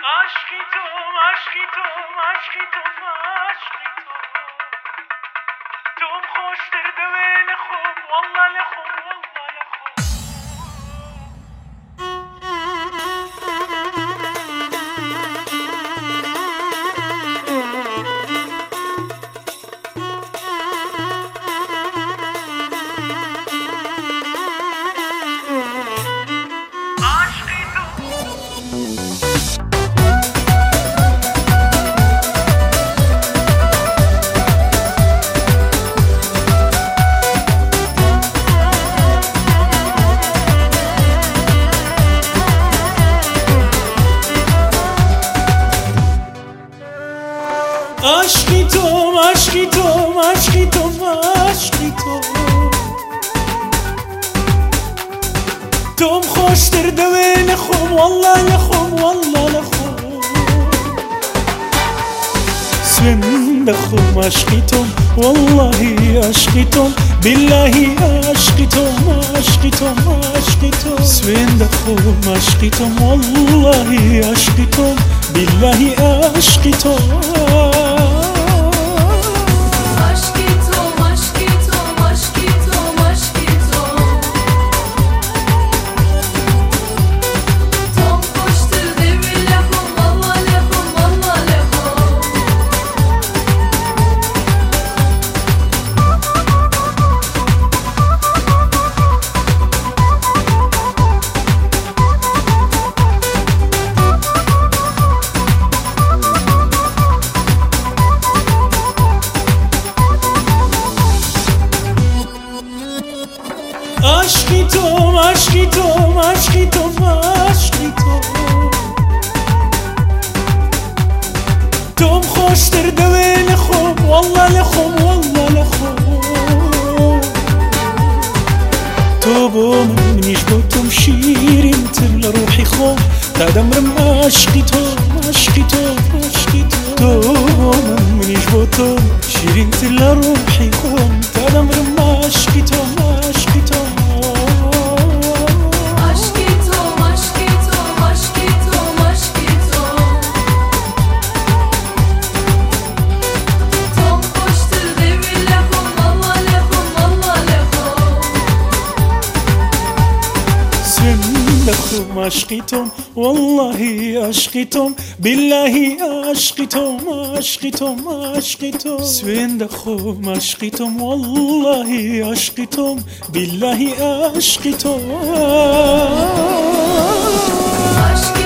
عشقیتم عشقیتم عشقیتم عشقیتم توم خوشتر دوين خوب والله لخوب والله لخوب عشقیتم عشقیتم عشقیتم عشقیتم توم خوشتر دوين خوب والله لخوب والله لخوب سوين دخوب عشقیتم والله عشقیتم بالله عشقیتم عشقیتم عشقیتم سوين دخوب عشقیتم والله عشقیتم بالله عشقیتم عشقیتم عشقیتم عشقیتم عشقیتم توم خوشتر دوين خوب والله لخوب والله لخوب تو با من منیش با توم شیرین تر لروحی خوب تا دمرم عشقیتم عشقیتم عشقیتم تو با من منیش با توم شیرین تر لروحی خوب تا دمرم عشقیتم عشقیتم لخوم عشقیتم والله عشقیتم بالله عشقیتم عشقیتم عشقیتم سوين دخوم عشقیتم والله عشقیتم بالله عشقیتم